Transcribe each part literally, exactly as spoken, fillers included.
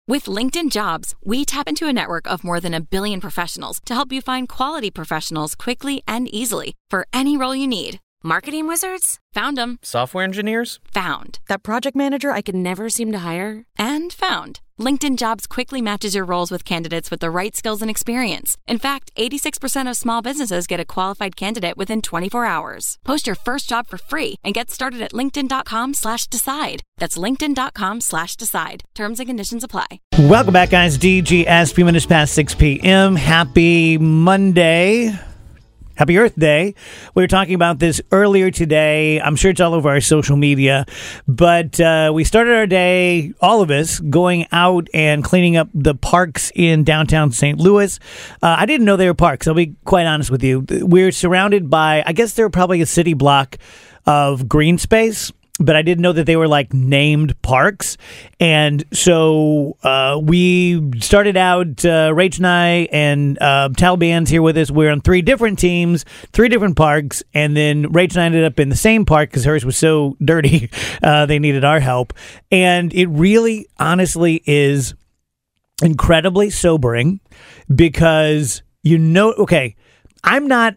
With LinkedIn Jobs, we tap into a network of more than a billion professionals to help you find quality professionals quickly and easily for any role you need. Marketing wizards? Found them. Software engineers? Found. That project manager I could never seem to hire? And found. LinkedIn Jobs quickly matches your roles with candidates with the right skills and experience. In fact, eighty-six percent of small businesses get a qualified candidate within twenty-four hours. Post your first job for free and get started at linkedin.com slash decide. That's linkedin.com slash decide. Terms and conditions apply. Welcome back, guys. D G S, three minutes past six p.m. Happy Monday. Happy Earth Day. We were talking about this earlier today. I'm sure it's all over our social media. But uh, we started our day, all of us, going out and cleaning up the parks in downtown Saint Louis. Uh, I didn't know they were parks. I'll be quite honest with you. We're surrounded by, I guess they're probably a city block of green space. But I didn't know that they were like named parks. And so uh, we started out, uh, Rach and I and uh, Taliban's here with us. We're on three different teams, three different parks. And then Rach and I ended up in the same park because hers was so dirty. Uh, they needed our help. And it really, honestly, is incredibly sobering because, you know, okay, I'm not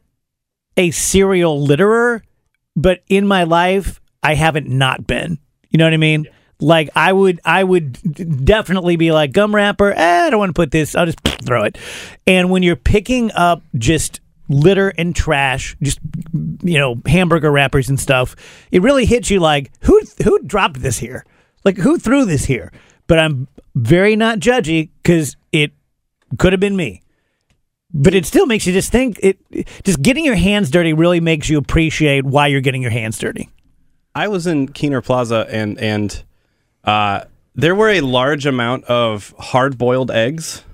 a serial litterer, but in my life, I haven't not been. You know what I mean? Like, I would I would definitely be like, gum wrapper, eh, I don't want to put this, I'll just throw it. And when you're picking up just litter and trash, just, you know, hamburger wrappers and stuff, it really hits you like, who who dropped this here? Like, who threw this here? But I'm very not judgy because it could have been me. But it still makes you just think, it just getting your hands dirty really makes you appreciate why you're getting your hands dirty. I was in Keener Plaza, and and uh, there were a large amount of hard-boiled eggs.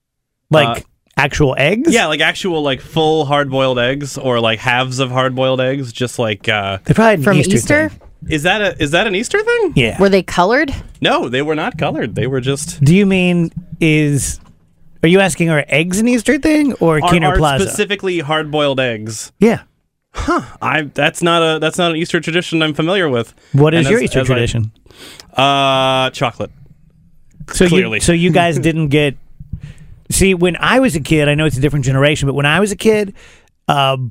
Like uh, actual eggs? Yeah, like actual, like, full hard-boiled eggs, or, like, halves of hard-boiled eggs, just like... Uh, They probably had an From Easter? Easter? thing. is that a is that an Easter thing? Yeah. Were they colored? No, they were not colored. They were just... Do you mean, is... Are you asking, are eggs an Easter thing, or Are, Keener are Plaza? specifically hard-boiled eggs. Yeah. Huh. I that's not a that's not an Easter tradition I'm familiar with. What is And your as- Easter as I- tradition? uh, chocolate. So Clearly. You, so you guys didn't get... See, when I was a kid, I know it's a different generation, but when I was a kid, um,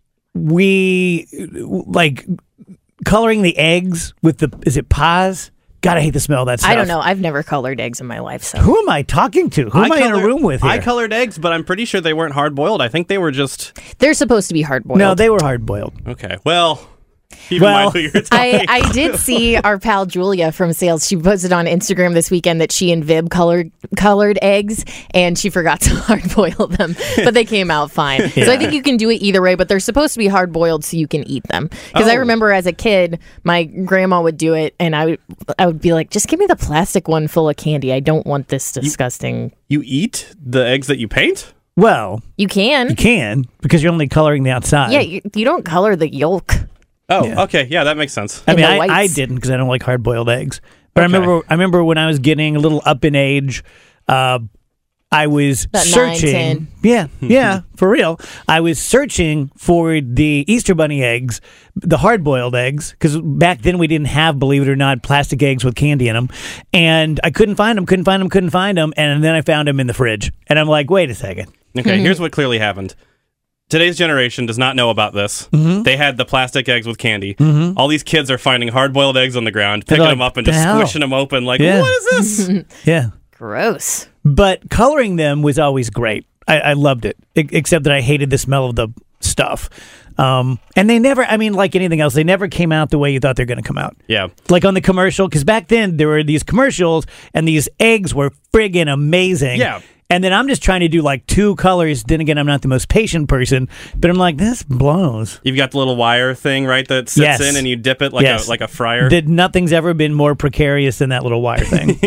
we, like, coloring the eggs with the... Is it Paz? God, I hate the smell of that stuff. I don't know. I've never colored eggs in my life, so. Who am I talking to? Who am I in a colored- room with here? I colored eggs, but I'm pretty sure they weren't hard-boiled. I think they were just... They're supposed to be hard boiled. No, they were hard-boiled. Okay, well... Keep Well, in mind who you're I, talking. I did see our pal Julia from sales. She posted on Instagram this weekend that she and Vib colored colored eggs, and she forgot to hard boil them, but they came out fine. So I think you can do it either way, but they're supposed to be hard boiled so you can eat them. Because I Oh. remember as a kid, my grandma would do it, and I would I would be like, just give me the plastic one full of candy. I don't want this disgusting. You eat the eggs that you paint? Well, You can, you can, because you're only coloring the outside. yeah. You, you don't color the yolk. Oh, Yeah. okay. Yeah, that makes sense. I And mean, the I, I whites. didn't because I don't like hard-boiled eggs. But I Okay. remember, I remember when I was getting a little up in age, uh, I was About nine, searching. ten. Yeah, yeah, for real. I was searching for the Easter Bunny eggs, the hard-boiled eggs, because back then we didn't have, believe it or not, plastic eggs with candy in them, and I couldn't find them, couldn't find them, couldn't find them, and then I found them in the fridge, and I'm like, wait a second. Okay, here's what clearly happened. Today's generation does not know about this. Mm-hmm. They had the plastic eggs with candy. All these kids are finding hard-boiled eggs on the ground, They're picking like, them up and "The just hell?" squishing them open like, Yeah. what is this? Yeah. Gross. But coloring them was always great. I, I loved it, e- except that I hated the smell of the stuff. Um, and they never, I mean, like anything else, they never came out the way you thought they were going to come out. Yeah. Like on the commercial, because back then there were these commercials and these eggs were friggin' amazing. Yeah. And then I'm just trying to do like two colors. Then again, I'm not the most patient person, but I'm like, this blows. You've got the little wire thing, right, that sits Yes. in and you dip it like Yes. a like a fryer. That nothing's ever been more precarious than that little wire thing.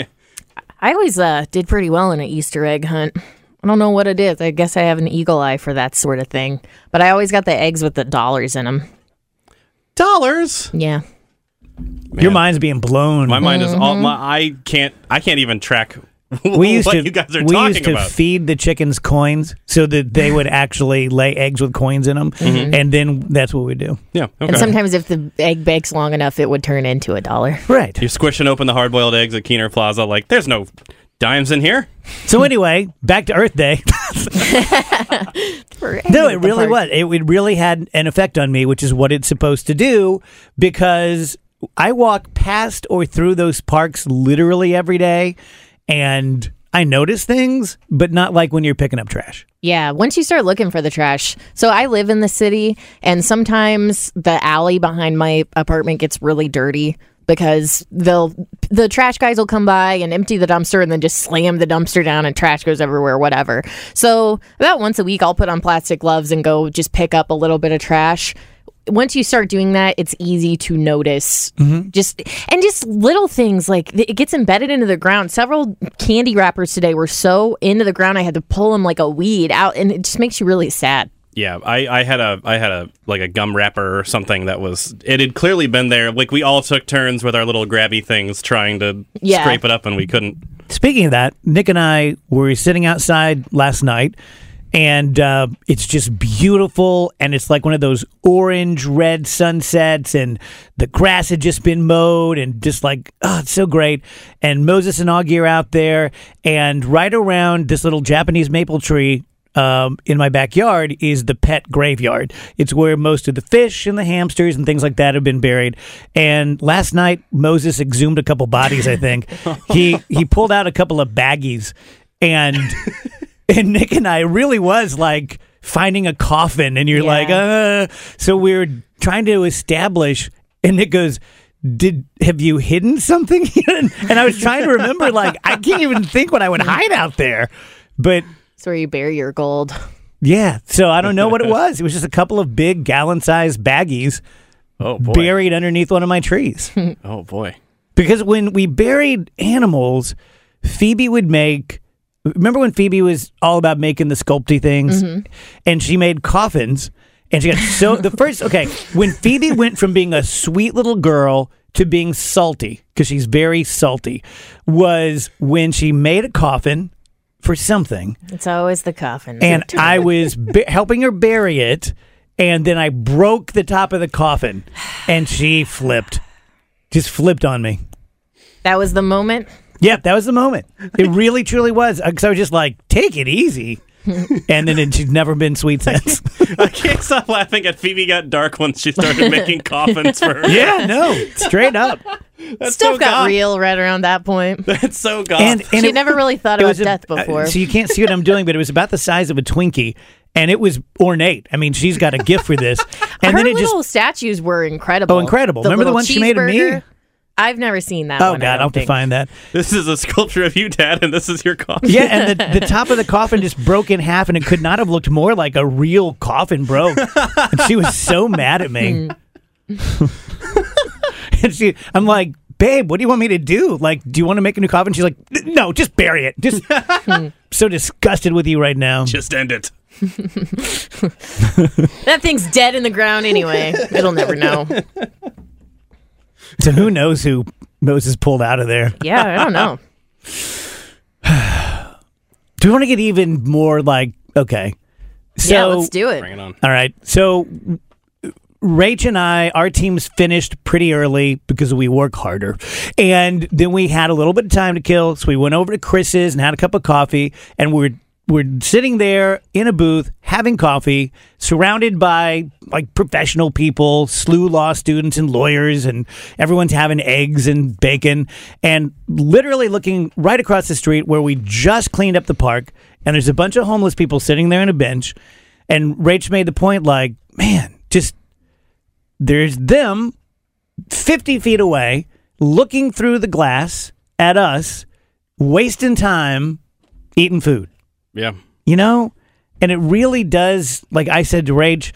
I always uh, did pretty well in an Easter egg hunt. I don't know what it is. I guess I have an eagle eye for that sort of thing. But I always got the eggs with the dollars in them. Dollars. Yeah. Your mind's being blown. My mind is all. My, I can't. I can't even track. we used what to you guys are we talking used to about. feed the chickens coins so that they would actually lay eggs with coins in them, and then that's what we do. Yeah. Okay. And sometimes if the egg bakes long enough, it would turn into a dollar. Right. You're squishing open the hard-boiled eggs at Keener Plaza. Like, there's no Dimes in here. So anyway, back to Earth Day. No, it really was. It, it really had an effect on me, which is what it's supposed to do, because I walk past or through those parks literally every day, and I notice things, but not like when you're picking up trash. Yeah, once you start looking for the trash. So I live in the city, and sometimes the alley behind my apartment gets really dirty because they'll the trash guys will come by and empty the dumpster and then just slam the dumpster down and trash goes everywhere, whatever. So about once a week, I'll put on plastic gloves and go just pick up a little bit of trash. Once you start doing that, it's easy to notice mm-hmm. just and just little things like it gets embedded into the ground. Several candy wrappers today were so into the ground I had to pull them like a weed out, and it just makes you really sad. Yeah, I, I had a I had a like a gum wrapper or something that was it had clearly been there. Like we all took turns with our little grabby things trying to yeah. scrape it up, and we couldn't. Speaking of that, Nick and I were sitting outside last night. And uh, it's just beautiful, and it's like one of those orange-red sunsets, and the grass had just been mowed, and just like, oh, it's so great. And Moses and Augie are out there, and right around this little Japanese maple tree um, in my backyard is the pet graveyard. It's where most of the fish and the hamsters and things like that have been buried. And last night, Moses exhumed a couple bodies, I think. he he pulled out a couple of baggies, and... And Nick and I really was like finding a coffin, and you're yeah. like, uh. So we were trying to establish, and Nick goes, "Did have you hidden something?" And I was trying to remember, like, I can't even think what I would hide out there. But it's where you bury your gold. Yeah. So I don't know what it was. It was just a couple of big gallon-sized baggies oh, boy. buried underneath one of my trees. Oh, boy. Because when we buried animals, Phoebe would make... Remember when Phoebe was all about making the sculpty things, mm-hmm. and she made coffins, and she got so the first okay when Phoebe went from being a sweet little girl to being salty, because she's very salty, was when she made a coffin for something. It's always the coffin, and I was b- helping her bury it, and then I broke the top of the coffin, and she flipped, just flipped on me. That was the moment. Yep, that was the moment. It really, truly was. Because I was just like, take it easy. And then it, she's never been sweet since. I can't stop laughing at Phoebe got dark once she started making coffins for her. Yeah, no, straight up. That's Stuff so got goth. Real right around that point. That's so goth. And, and she it, never really thought about death a, before. Uh, so you can't see what I'm doing, but it was about the size of a Twinkie. And it was ornate. I mean, she's got a gift for this. And her then it little just, statues were incredible. Oh, incredible. The Remember the one she made of me? I've never seen that oh, one. Oh, God, I'll have to find that. This is a sculpture of you, Dad, and this is your coffin. Yeah, and the, the top of the coffin just broke in half, and it could not have looked more like a real coffin broke. And she was so mad at me. And she, I'm like, babe, what do you want me to do? Like, do you want to make a new coffin? She's like, no, just bury it. Just so disgusted with you right now. Just end it. That thing's dead in the ground anyway. It'll never know. So who knows who Moses pulled out of there? Yeah, I don't know. Do we want to get even more like, okay. So, yeah, let's do it. Bring it on. All right. So Rach and I, our teams finished pretty early because we work harder. And then we had a little bit of time to kill. So we went over to Chris's and had a cup of coffee. And we're We're sitting there in a booth having coffee, surrounded by like professional people, S L U law students and lawyers, and everyone's having eggs and bacon, and literally looking right across the street where we just cleaned up the park, and there's a bunch of homeless people sitting there on a bench, and Rach made the point like, man, just there's them fifty feet away looking through the glass at us, wasting time eating food. Yeah. You know? And it really does, like I said to Rach,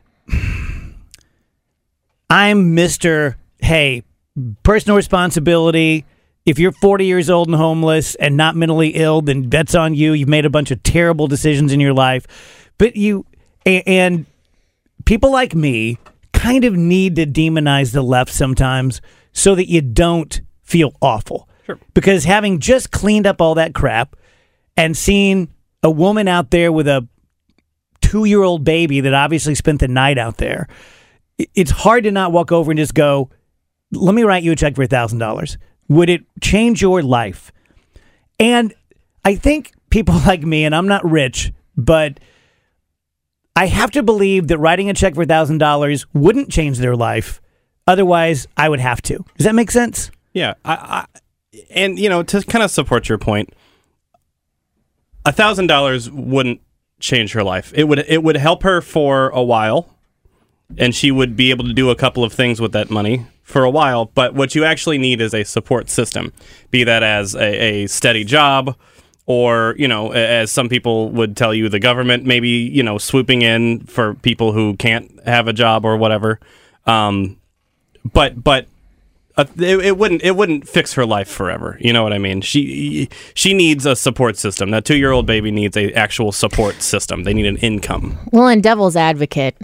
I'm Mister Hey, personal responsibility. If you're forty years old and homeless and not mentally ill, then that's on you. You've made a bunch of terrible decisions in your life. But you, and people like me kind of need to demonize the left sometimes so that you don't feel awful. Sure. Because having just cleaned up all that crap and seen a woman out there with a two-year-old baby that obviously spent the night out there, it's hard to not walk over and just go, let me write you a check for one thousand dollars. Would it change your life? And I think people like me, and I'm not rich, but I have to believe that writing a check for one thousand dollars wouldn't change their life. Otherwise, I would have to. Does that make sense? Yeah. I, I, and, you know, to kind of support your point, one thousand dollars wouldn't change her life. It would it would help her for a while, and she would be able to do a couple of things with that money for a while. But what you actually need is a support system, be that as a, a steady job, or, you know, as some people would tell you, the government maybe, you know, swooping in for people who can't have a job or whatever. Um, but but uh, it, it wouldn't it wouldn't fix her life forever. You know what I mean? She she needs a support system. That two-year-old baby needs a actual support system. They need an income. Well, in devil's advocate,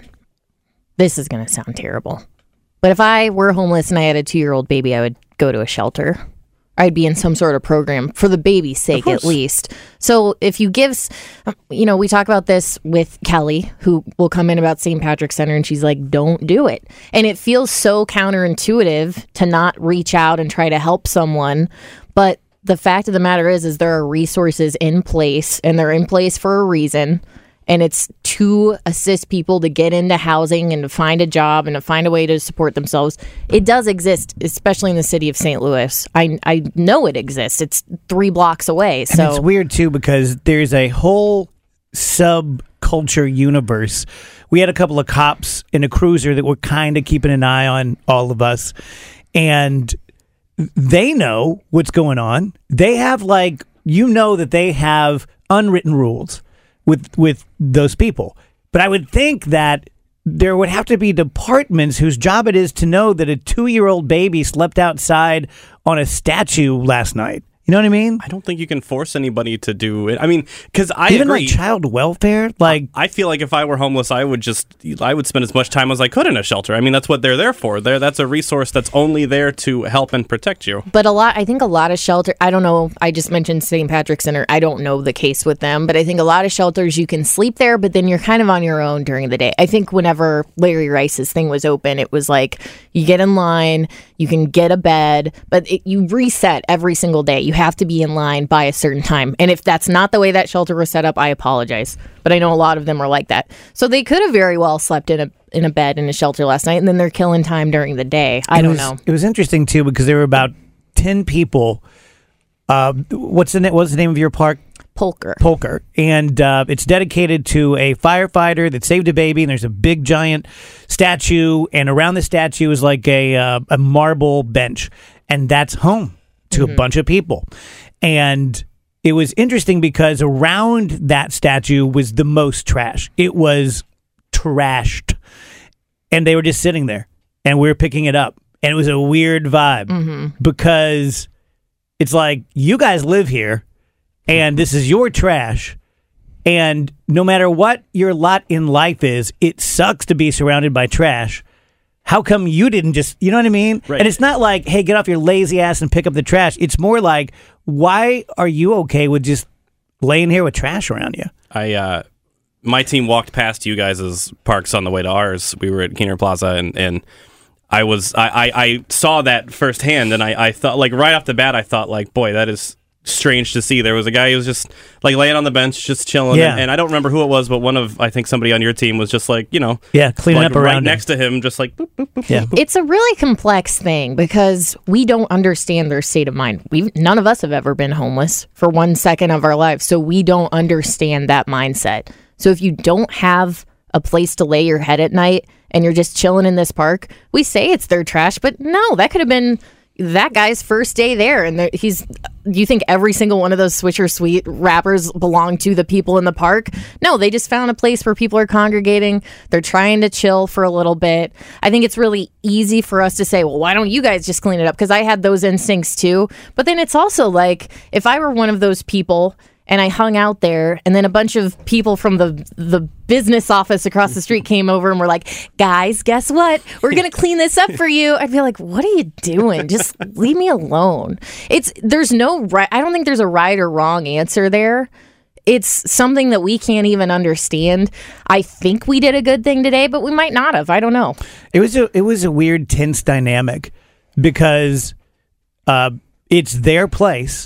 this is going to sound terrible, but if I were homeless and I had a two-year-old baby, I would go to a shelter. I'd be in some sort of program for the baby's sake, at least. So if you give, you know, we talk about this with Kelly, who will come in about Saint Patrick's Center, and she's like, don't do it. And it feels so counterintuitive to not reach out and try to help someone. But the fact of the matter is, is there are resources in place, and they're in place for a reason. And it's to assist people to get into housing and to find a job and to find a way to support themselves. It does exist, especially in the city of Saint Louis. I I know it exists. It's three blocks away. So and it's weird, too, because there's a whole subculture universe. We had a couple of cops in a cruiser that were kind of keeping an eye on all of us. And they know what's going on. They have, like, you know that they have unwritten rules with with those people. But I would think that there would have to be departments whose job it is to know that a two-year-old baby slept outside on a statue last night. You know what I mean? I don't think you can force anybody to do it. I mean, because I Even agree. like child welfare? Like, I feel like if I were homeless, I would just, I would spend as much time as I could in a shelter. I mean, that's what they're there for. They're, that's a resource that's only there to help and protect you. But a lot, I think a lot of shelter, I don't know, I just mentioned Saint Patrick's Center. I don't know the case with them, but I think a lot of shelters, you can sleep there, but then you're kind of on your own during the day. I think whenever Larry Rice's thing was open, it was like, you get in line, you can get a bed, but it, you reset every single day. You have to be in line by a certain time. And if that's not the way that shelter was set up, I apologize. But I know a lot of them are like that. So they could have very well slept in a in a bed in a shelter last night, and then they're killing time during the day. I it don't was, know. It was interesting, too, because there were about ten people. Uh, what's the, what's the name of your park? Polker. Polker. And uh, it's dedicated to a firefighter that saved a baby, and there's a big giant statue, and around the statue is like a, uh, a marble bench, and that's home to mm-hmm. a bunch of people. And it was interesting because around that statue was the most trash. It was trashed. And they were just sitting there, and we were picking it up. And it was a weird vibe mm-hmm. because it's like, you guys live here, and this is your trash. And no matter what your lot in life is, it sucks to be surrounded by trash. How come you didn't just, you know what I mean? Right. And it's not like, hey, get off your lazy ass and pick up the trash. It's more like, why are you okay with just laying here with trash around you? I, uh, my team walked past you guys' parks on the way to ours. We were at Keener Plaza, and, and I was, I, I, I saw that firsthand, and I, I thought, like, right off the bat, I thought, like, boy, that is strange to see. There was a guy who was just like laying on the bench, just chilling. Yeah. And, and I don't remember who it was, but one of, I think somebody on your team was just like, you know, yeah, cleaning like up around right him. next to him, just like, boop, boop, boop, yeah. boop. It's a really complex thing because we don't understand their state of mind. We none of us have ever been homeless for one second of our lives, so we don't understand that mindset. So if you don't have a place to lay your head at night and you're just chilling in this park, we say it's their trash, but no, that could have been that guy's first day there, and he's. You think every single one of those Swisher Sweet wrappers belong to the people in the park? No, they just found a place where people are congregating. They're trying to chill for a little bit. I think it's really easy for us to say, well, why don't you guys just clean it up? Because I had those instincts too. But then it's also like, if I were one of those people and I hung out there, and then a bunch of people from the the business office across the street came over and were like, guys, guess what? We're going to clean this up for you. I'd be like, what are you doing? Just leave me alone. It's There's no right. I don't think there's a right or wrong answer there. It's something that we can't even understand. I think we did a good thing today, but we might not have. I don't know. It was a, it was a weird, tense dynamic because uh, it's their place.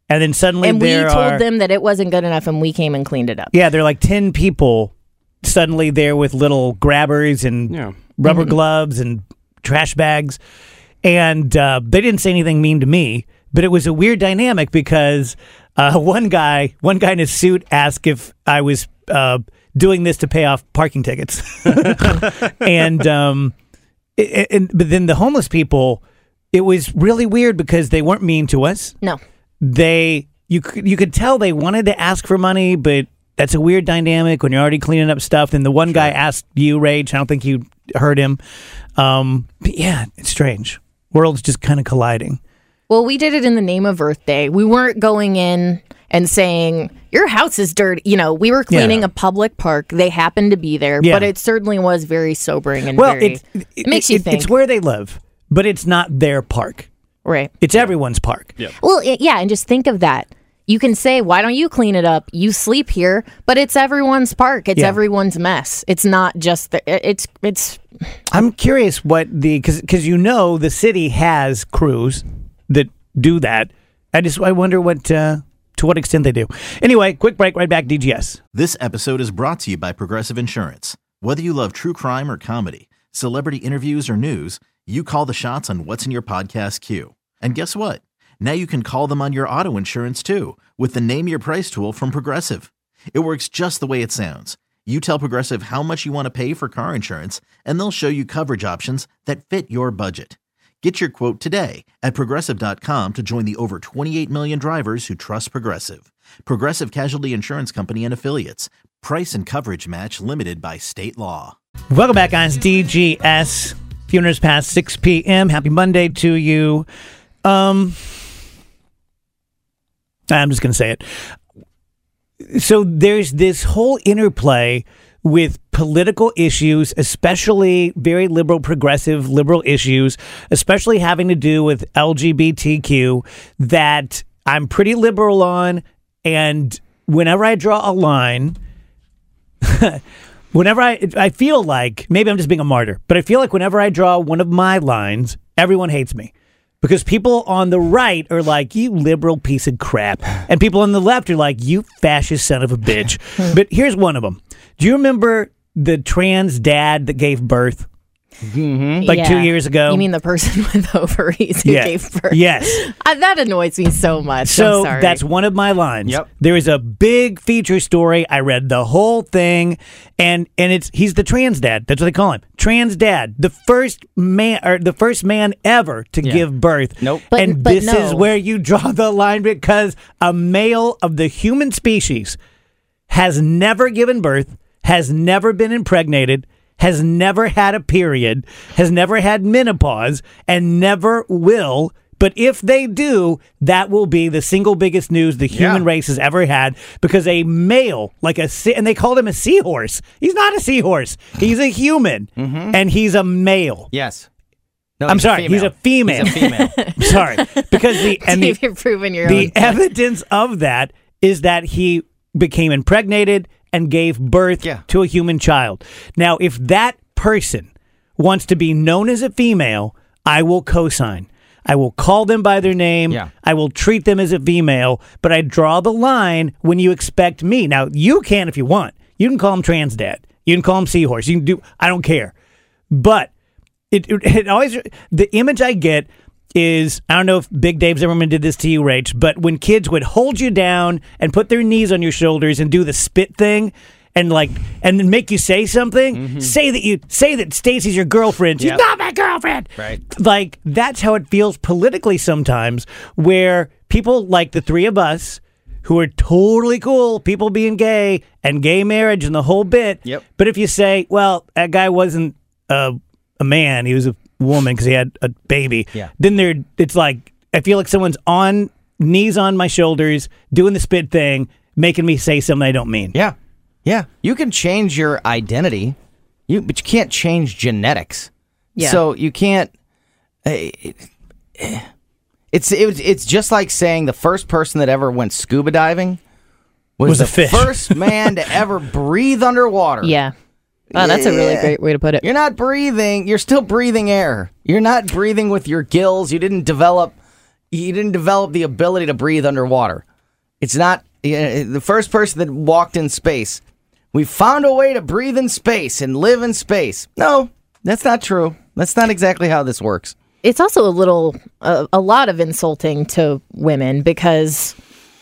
And then suddenly And we there told are, them that it wasn't good enough, and we came and cleaned it up. yeah, there are like ten people suddenly there with little grabbers and Yeah. rubber Mm-hmm. gloves and trash bags. And uh, they didn't say anything mean to me, but it was a weird dynamic because uh, one guy, one guy in a suit asked if I was uh, doing this to pay off parking tickets. and, um, it, and, but then the homeless people, it was really weird because they weren't mean to us. No. They, you could, you could tell they wanted to ask for money, but that's a weird dynamic when you're already cleaning up stuff. Then the one guy asked you, Rach. I don't think you heard him. Um, but yeah, it's strange. Worlds just kind of colliding. Well, we did it in the name of Earth Day. We weren't going in and saying, your house is dirty. You know, we were cleaning Yeah. a public park. They happened to be there, Yeah. but it certainly was very sobering and Well, very, it's, it, it, makes it, you think. It's where they live, but it's not their park. Right. It's everyone's park. Yeah. Well, it, yeah, and just think of that. You can say, why don't you clean it up? You sleep here, but it's everyone's park. It's Yeah. everyone's mess. It's not just the, it- it's it's I'm curious what the because because you know the city has crews that do that. I just I wonder what uh, to what extent they do. Anyway, quick break. Right back. D G S. This episode is brought to you by Progressive Insurance. Whether you love true crime or comedy, celebrity interviews or news, you call the shots on what's in your podcast queue. And guess what? Now you can call them on your auto insurance too with the Name Your Price tool from Progressive. It works just the way it sounds. You tell Progressive how much you want to pay for car insurance, and they'll show you coverage options that fit your budget. Get your quote today at Progressive dot com to join the over twenty-eight million drivers who trust Progressive. Progressive Casualty Insurance Company and Affiliates. Price and coverage match limited by state law. Welcome back, guys. D G S. Few minutes past six p.m. Happy Monday to you. Um, I'm just going to say it. So there's this whole interplay with political issues, especially very liberal, progressive, liberal issues, especially having to do with L G B T Q, that I'm pretty liberal on. And whenever I draw a line, whenever I, I feel like, maybe I'm just being a martyr, but I feel like whenever I draw one of my lines, everyone hates me. Because people on the right are like, you liberal piece of crap. And people on the left are like, you fascist son of a bitch. But here's one of them. Do you remember the trans dad that gave birth? Mm-hmm. Like yeah. two years ago? You mean the person with ovaries who Yeah. gave birth? Yes. Uh, that annoys me so much. So I'm sorry. that's one of my lines. Yep. There is a big feature story. I read the whole thing, and and it's he's the trans dad. That's what they call him, trans dad, the first man or the first man ever to Yeah. give birth. Nope. But- and but this no. is where you draw the line because a male of the human species has never given birth, has never been impregnated, has never had a period, has never had menopause, and never will. But if they do, that will be the single biggest news the human Yeah. race has ever had, because a male, like a, se- and they called him a seahorse. He's not a seahorse. He's a human, and he's a male. Yes. No, I'm he's sorry, he's a female. He's a female. I'm sorry, because the and the, Steve, you're proving your the own. evidence of that is that he became impregnated and gave birth Yeah. to a human child. Now, if that person wants to be known as a female, I will co-sign. I will call them by their name. Yeah. I will treat them as a female, but I draw the line when you expect me. Now, you can if you want. You can call him trans dad. You can call him seahorse. You can do, I don't care. But it, it, it always, the image I get is, I don't know if Big Dave Zimmerman did this to you, Rach, but when kids would hold you down and put their knees on your shoulders and do the spit thing and like and then make you say something, Mm-hmm. say that you say that Stacy's your girlfriend. She's Yep. not my girlfriend. Right. Like that's how it feels politically sometimes, where people like the three of us who are totally cool, people being gay and gay marriage and the whole bit. Yep. But if you say, well, that guy wasn't a, a man, he was a woman because he had a baby. Yeah. Then there, it's like I feel like someone's on knees on my shoulders doing the spit thing, making me say something I don't mean. Yeah. Yeah. You can change your identity, you but you can't change genetics. Yeah. So you can't. Uh, it's it, it's just like saying the first person that ever went scuba diving was, Was the a fish. first man to ever breathe underwater. Yeah. Oh, that's a really Yeah. great way to put it. You're not breathing. You're still breathing air. You're not breathing with your gills. You didn't develop he didn't develop the ability to breathe underwater. It's not uh, the first person that walked in space. We found a way to breathe in space and live in space. No, that's not true. That's not exactly how this works. It's also a little, a, a lot of insulting to women because,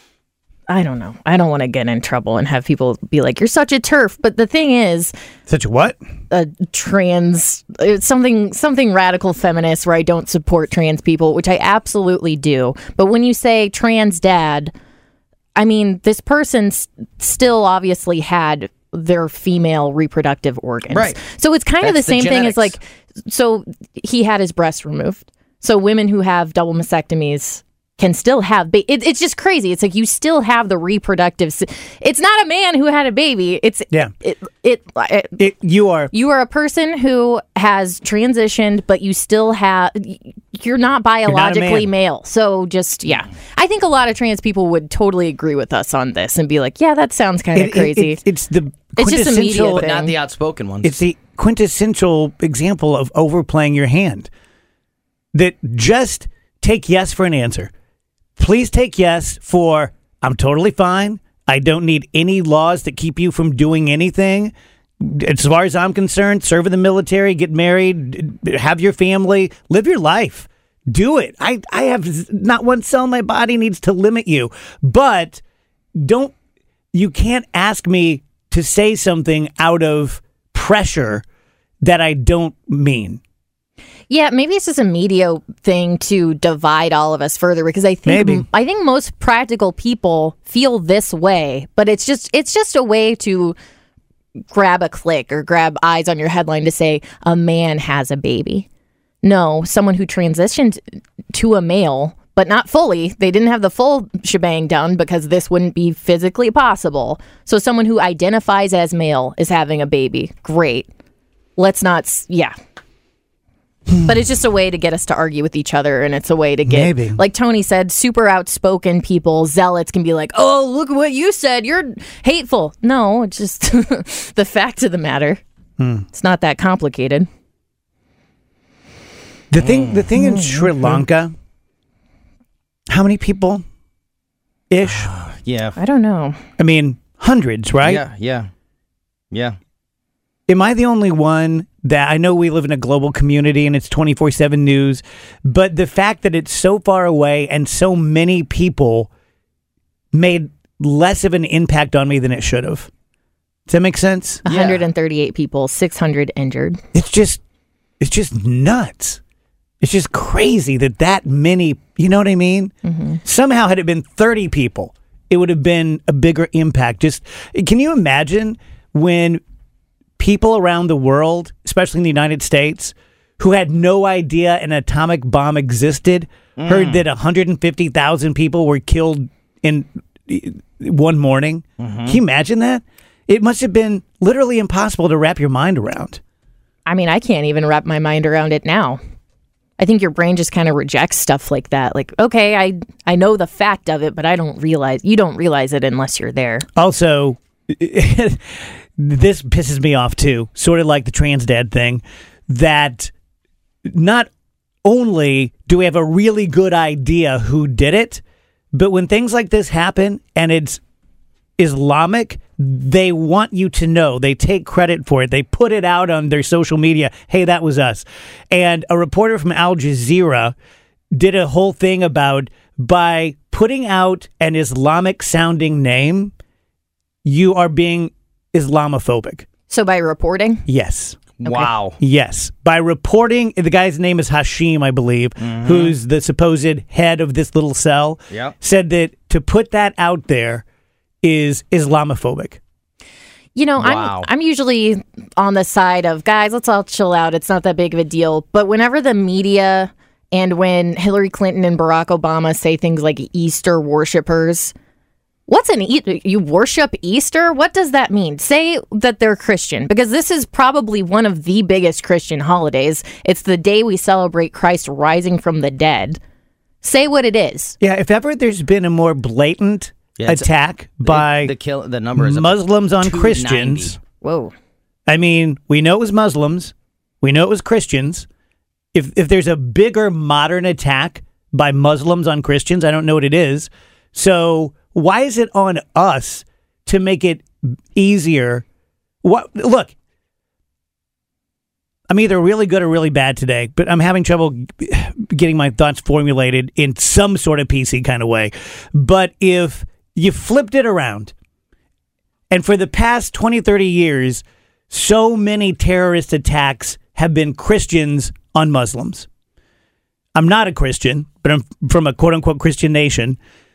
I don't know, I don't want to get in trouble and have people be like, you're such a TERF. But the thing is, Such a what? a trans, it's something, something radical feminist where I don't support trans people, which I absolutely do. But when you say trans dad, I mean, this person s- still obviously had their female reproductive organs. Right. So it's kind of the That's the same thing as genetics. like, so he had his breast removed. So women who have double mastectomies can still have ba- it, it's just crazy. It's like you still have the reproductive s- it's not a man who had a baby. It's Yeah. it it, it It, you are. you are a person who has transitioned, but you still have you're not biologically man. male. So just yeah. I think a lot of trans people would totally agree with us on this and be like, yeah, that sounds kind of it- it- crazy. it's, it's the It's just a media quintessential. But thing. not the outspoken ones. It's the quintessential example of overplaying your hand. That just take yes for an answer. Please take yes for I'm totally fine. I don't need any laws that keep you from doing anything. As far as I'm concerned, serve in the military, get married, have your family, live your life. Do it. I, I have not one cell in my body needs to limit you. But don't, you can't ask me to say something out of pressure that I don't mean. Yeah, maybe it's just a media thing to divide all of us further because I think Maybe. I think most practical people feel this way, but it's just it's just a way to grab a click or grab eyes on your headline to say a man has a baby. No, someone who transitioned to a male, but not fully. They didn't have the full shebang done because this wouldn't be physically possible. So someone who identifies as male is having a baby. Great. Let's not s- yeah. But it's just a way to get us to argue with each other, and it's a way to get, Maybe. like Tony said, super outspoken people, zealots can be like, oh, look what you said, you're hateful. No, it's just the fact of the matter. It's not that complicated. The thing, the thing in Sri Lanka, how many people ish? yeah. I don't know. I mean, hundreds, right? Yeah, yeah. Yeah. Am I the only one that I know we live in a global community and it's twenty-four seven news, but the fact that it's so far away and so many people made less of an impact on me than it should have. Does that make sense? one hundred thirty-eight people, six hundred injured. It's just, it's just nuts. It's just crazy that that many, you know what I mean? Mm-hmm. Somehow had it been thirty people, it would have been a bigger impact. Just, can you imagine when people around the world, especially in the United States, who had no idea an atomic bomb existed, mm. heard that one hundred fifty thousand people were killed in one morning? Mm-hmm. Can you imagine that? It must have been literally impossible to wrap your mind around. I mean, I can't even wrap my mind around it now. I think your brain just kind of rejects stuff like that. Like, okay, I I know the fact of it, but I don't realize, you don't realize it unless you're there. Also, this pisses me off too, sort of like the trans dad thing, that not only do we have a really good idea who did it, but when things like this happen and it's Islamic, they want you to know. They take credit for it. They put it out on their social media. Hey, that was us. And a reporter from Al Jazeera did a whole thing about by putting out an Islamic sounding name, you are being Islamophobic. So by reporting? Yes. Wow. Yes. By reporting, the guy's name is Hashim, I believe, mm-hmm. who's the supposed head of this little cell, yep. said that to put that out there is Islamophobic. You know, wow. I'm I'm usually on the side of, guys, let's all chill out. It's not that big of a deal. But whenever the media and when Hillary Clinton and Barack Obama say things like Easter worshipers, what's an e- you worship Easter? What does that mean? Say that they're Christian, because this is probably one of the biggest Christian holidays. It's the day we celebrate Christ rising from the dead. Say what it is. Yeah, if ever there's been a more blatant yeah, attack by the, the, kill, the number is Muslims on Christians. Whoa. I mean, we know it was Muslims. We know it was Christians. If if there's a bigger modern attack by Muslims on Christians. I don't know what it is. So why is it on us to make it easier? What? Look, I'm either really good or really bad today, but I'm having trouble getting my thoughts formulated in some sort of P C kind of way. But if you flipped it around, and for the past twenty, thirty years, so many terrorist attacks have been Christians on Muslims. I'm not a Christian, but I'm from a quote-unquote Christian nation.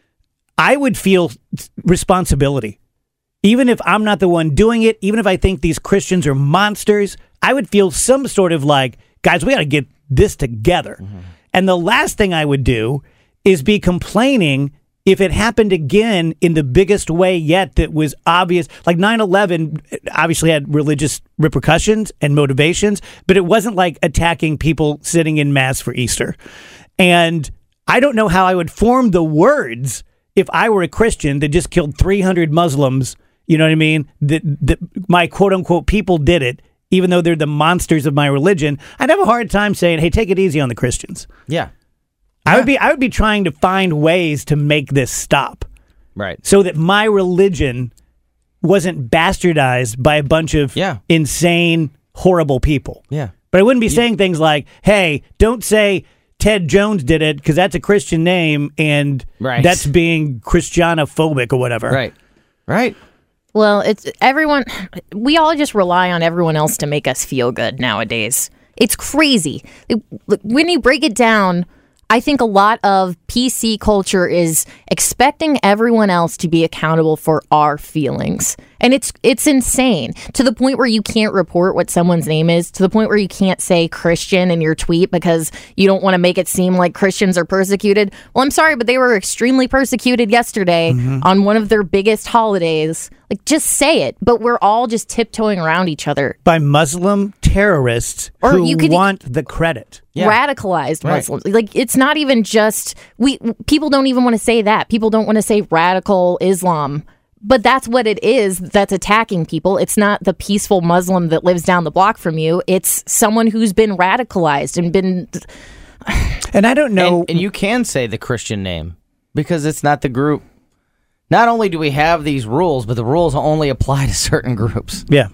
I would feel responsibility. Even if I'm not the one doing it, even if I think these Christians are monsters, I would feel some sort of like, guys, we got to get this together. Mm-hmm. And the last thing I would do is be complaining if it happened again in the biggest way yet that was obvious. Like nine eleven obviously had religious repercussions and motivations, but it wasn't like attacking people sitting in mass for Easter. And I don't know how I would form the words if I were a Christian that just killed three hundred Muslims, you know what I mean, that, that my quote-unquote people did it, even though they're the monsters of my religion. I'd have a hard time saying, hey, take it easy on the Christians. Yeah. I would be I would be trying to find ways to make this stop. Right. So that my religion wasn't bastardized by a bunch of yeah. insane, horrible people. Yeah. But I wouldn't be saying things like, hey, don't say Ted Jones did it because that's a Christian name and right. that's being Christianophobic or whatever. Right. Right. Well, it's everyone. We all just rely on everyone else to make us feel good nowadays. It's crazy. It, when you break it down, I think a lot of P C culture is expecting everyone else to be accountable for our feelings. And it's it's insane to the point where you can't report what someone's name is, to the point where you can't say Christian in your tweet because you don't want to make it seem like Christians are persecuted. Well, I'm sorry, but they were extremely persecuted yesterday mm-hmm. on one of their biggest holidays. Like, just say it. But we're all just tiptoeing around each other. By Muslim terrorists or who you could want the credit. Yeah. Radicalized Muslims. Right. Like, it's not even just, we people don't even want to say that. People don't want to say radical Islam. But that's what it is that's attacking people. It's not the peaceful Muslim that lives down the block from you. It's someone who's been radicalized and been... And I don't know... And, and you can say the Christian name because it's not the group. Not only do we have these rules, but the rules only apply to certain groups. Yeah.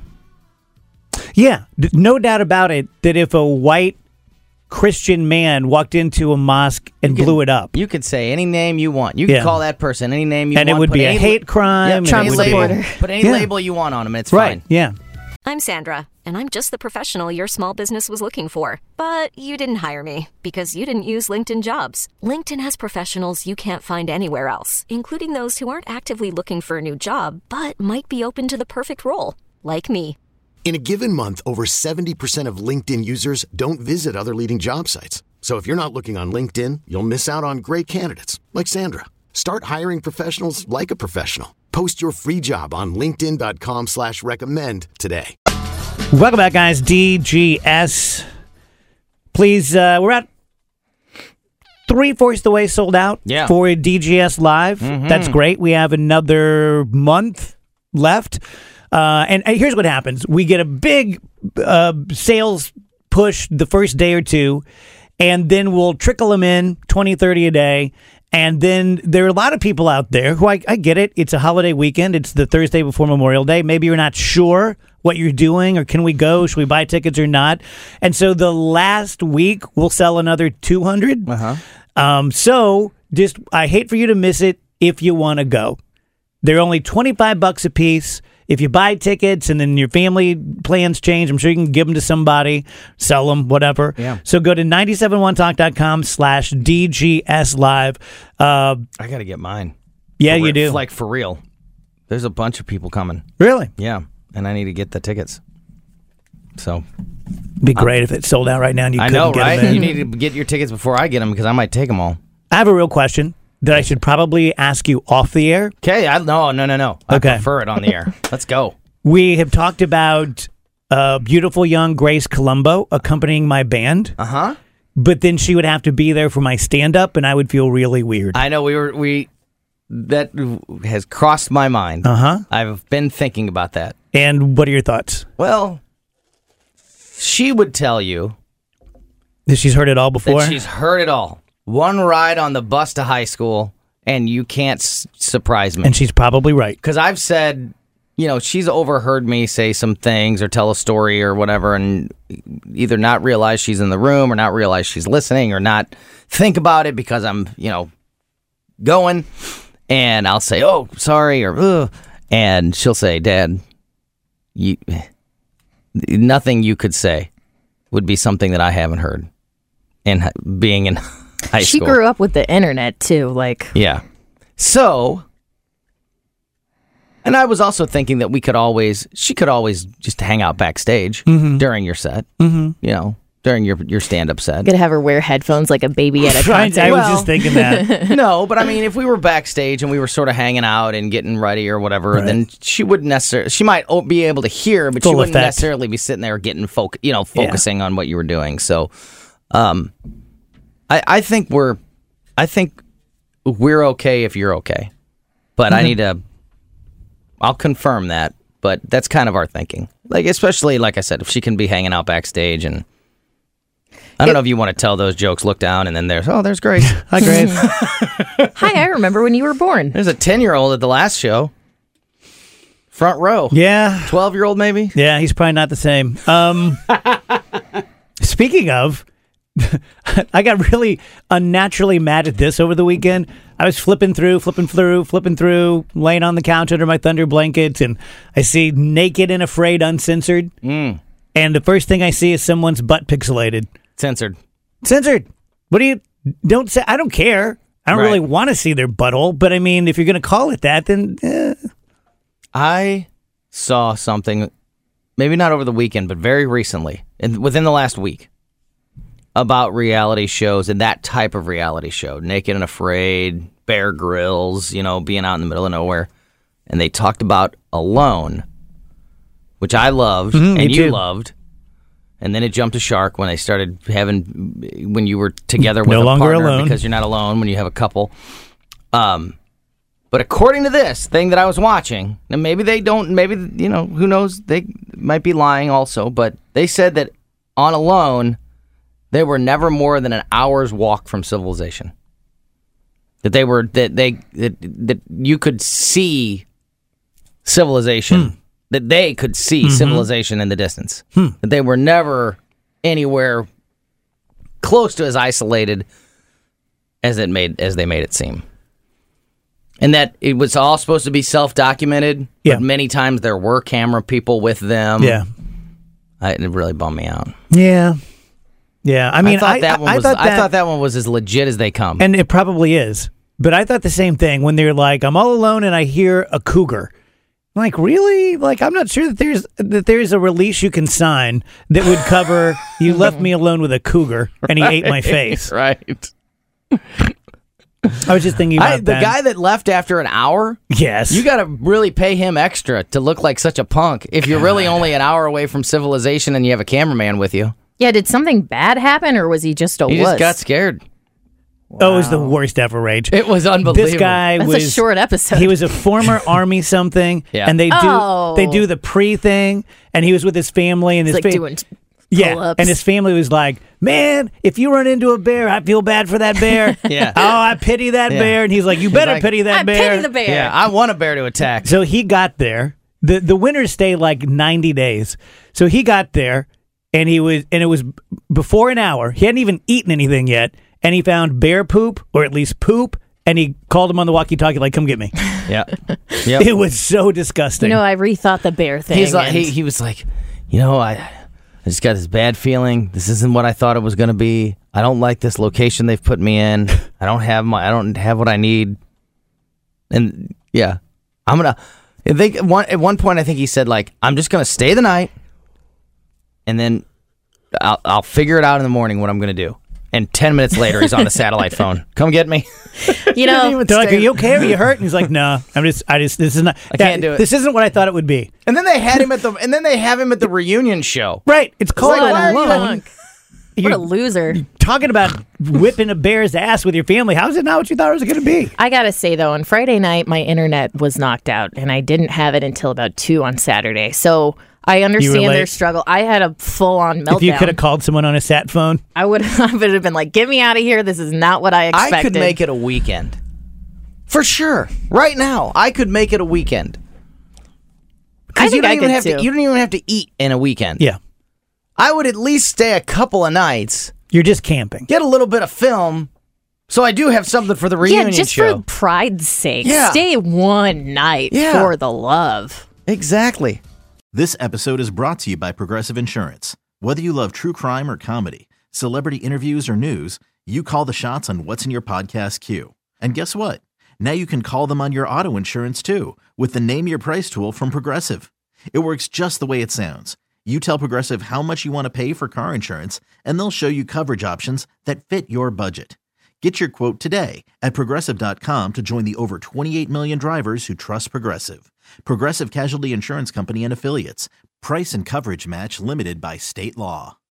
Yeah, no doubt about it that if a white Christian man walked into a mosque and can, blew it up. You could say any name you want. You can yeah. call that person any name you and want. And it would be a hate crime. Yeah, Trump label, put any yeah. label you want on him. It's right. fine. Yeah. I'm Sandra, and I'm just the professional your small business was looking for. But you didn't hire me because you didn't use LinkedIn Jobs. LinkedIn has professionals you can't find anywhere else, including those who aren't actively looking for a new job, but might be open to the perfect role, like me. In a given month, over seventy percent of LinkedIn users don't visit other leading job sites. So if you're not looking on LinkedIn, you'll miss out on great candidates like Sandra. Start hiring professionals like a professional. Post your free job on linkedin dot com slash recommend today. Welcome back, guys. D G S. Please, uh, we're at three-fourths of the way sold out yeah. for D G S Live. Mm-hmm. That's great. We have another month left. Uh, and, and here's what happens. We get a big uh, sales push the first day or two, and then we'll trickle them in, twenty, thirty a day. And then there are a lot of people out there who, I, I get it, it's a holiday weekend. It's the Thursday before Memorial Day. Maybe you're not sure what you're doing, or can we go? Should we buy tickets or not? And so the last week, we'll sell another two hundred. Uh-huh. Um, so just, I hate for you to miss it if you want to go. They're only twenty-five bucks a piece. If you buy tickets and then your family plans change, I'm sure you can give them to somebody, sell them, whatever. Yeah. So go to nine seven one talk dot com slash D G S live. Uh, I got to get mine. Yeah, for you do. Like, for real. There's a bunch of people coming. Really? Yeah. And I need to get the tickets. So. It'd be great um, if it sold out right now and you I couldn't know, get right? them in. You need to get your tickets before I get them because I might take them all. I have a real question that I should probably ask you off the air. Okay. I, no, no, no, no. I okay. prefer it on the air. Let's go. We have talked about uh, beautiful young Grace Colombo accompanying my band. Uh-huh. But then she would have to be there for my stand-up, and I would feel really weird. I know. We were, we, that has crossed my mind. Uh-huh. I've been thinking about that. And what are your thoughts? Well, she would tell you that she's heard it all before? That she's heard it all. one ride on the bus to high school, and you can't s- surprise me. And she's probably right. Because I've said, you know, she's overheard me say some things or tell a story or whatever, and either not realize she's in the room or not realize she's listening or not think about it because I'm, you know, going. And I'll say, oh, sorry, or, ugh. And she'll say, Dad, you, nothing you could say would be something that I haven't heard in hi- being in high She school. grew up with the internet too, like Yeah. So, and I was also thinking that we could always, she could always just hang out backstage during your set, mm-hmm. you know, during your your stand-up set. could have her wear headphones like a baby at a Right, concert. I was Well- just thinking that. No, but I mean, if we were backstage and we were sort of hanging out and getting ready or whatever, Right. then she wouldn't necessarily, she might o- be able to hear, but Full she wouldn't effect. necessarily be sitting there getting, foc- you know, focusing on what you were doing. So, um, I, I think we're, I think we're okay if you're okay, but I need to, I'll confirm that, but that's kind of our thinking. Like, especially, like I said, if she can be hanging out backstage and, I don't know if you want to tell those jokes, look down, and then there's, oh, there's Grace. Hi, Grace. Hi, I remember when you were born. There's a ten-year-old at the last show. Front row. Yeah. twelve-year-old maybe? Yeah, he's probably not the same. Um, speaking of, I got really unnaturally mad at this over the weekend. I was flipping through, flipping through, flipping through, laying on the couch under my thunder blankets, and I see Naked and Afraid Uncensored. Mm. And the first thing I see is someone's butt pixelated. Censored. Censored. What do you, don't say, I don't care. I don't Right. really want to see their butthole, but I mean, if you're going to call it that, then eh. I saw something, maybe not over the weekend, but very recently, in, within the last week, about reality shows and that type of reality show. Naked and Afraid, Bear Grylls, you know, being out in the middle of nowhere. And they talked about Alone, which I loved Mhm, me and you too. loved. And then it jumped to Shark when they started having, when you were together with No a longer partner alone. because you're not alone when you have a couple. Um, but according to this thing that I was watching, and maybe they don't, maybe, you know, who knows, they might be lying also, but they said that on Alone, they were never more than an hour's walk from civilization. That they were, that they, that, that you could see civilization. Hmm. That they could see Mm-hmm. civilization in the distance. Hmm. That they were never anywhere close to as isolated as it made as they made it seem. And that it was all supposed to be self-documented, Yeah. but many times there were camera people with them. yeah. I, it really bummed me out. Yeah. Yeah. I mean, I thought I, that one I, was I thought that, I thought that one was as legit as they come. and it probably is. But I thought the same thing when they're like, I'm all alone and I hear a cougar. I'm like, really? Like, I'm not sure that there's that there's a release you can sign that would cover you left me alone with a cougar and he ate my face. Right. I was just thinking about I, the that. guy that left after an hour, yes. you got to really pay him extra to look like such a punk if you're really only an hour away from civilization and you have a cameraman with you. Yeah, did something bad happen or was he just a He wuss? just got scared. Oh, it was the worst ever rage. It was unbelievable. This guy That's was a short episode. He was a former army something, Yeah. and they do Oh. they do the pre thing, and he was with his family, and He's his like fa- doing yeah, pull-ups. and his family was like, "Man, if you run into a bear, I feel bad for that bear. Yeah. oh, I pity that Yeah. bear." And he's like, "You better like, pity that I bear." pity the bear. Yeah, I want a bear to attack. So he got there. the The winters stay like ninety days. So he got there, and he was, and it was b- before an hour. He hadn't even eaten anything yet, and he found bear poop, or at least poop, and he called him on the walkie-talkie, like, "Come get me." Yeah. Yep. It was so disgusting. You know, I rethought the bear thing. He's like, and- he, he was like, you know, I, I just got this bad feeling. This isn't what I thought it was going to be. I don't like this location they've put me in. I don't have my, I don't have what I need. And yeah, I'm gonna. I think at one at one point I think he said like, I'm just gonna stay the night, and then I'll I'll figure it out in the morning what I'm gonna do. And ten minutes later, he's on the satellite phone. Come get me. you know, They're like, "Are you okay? Are you hurt?" And he's like, "No, I'm just, I just, this is not, I can't do it." This isn't what I thought it would be." And then they had him at the, and then they have him at the reunion show. Right? It's called what a Alone. punk. What You're a loser. talking about whipping a bear's ass with your family. How is it not what you thought it was going to be? I gotta say though, on Friday night my internet was knocked out, and I didn't have it until about two on Saturday. So I understand relate? their struggle. I had a full-on meltdown. If you could have called someone on a sat phone, I would I would have been like, get me out of here. This is not what I expected. I could make it a weekend. For sure. Right now, I could make it a weekend. I Because you think don't I even could have too. to you don't even have to eat in a weekend. yeah, I would at least stay a couple of nights, you're just camping. get a little bit of film, so I do have something for the reunion Yeah, just show. for pride's sake. Yeah. Stay one night Yeah. for the love. Exactly. This episode is brought to you by Progressive Insurance. Whether you love true crime or comedy, celebrity interviews or news, you call the shots on what's in your podcast queue. And guess what? Now you can call them on your auto insurance too with the Name Your Price tool from Progressive. It works just the way it sounds. You tell Progressive how much you want to pay for car insurance, and they'll show you coverage options that fit your budget. Get your quote today at Progressive dot com to join the over twenty-eight million drivers who trust Progressive. Progressive Casualty Insurance Company and Affiliates. Price and coverage match limited by state law.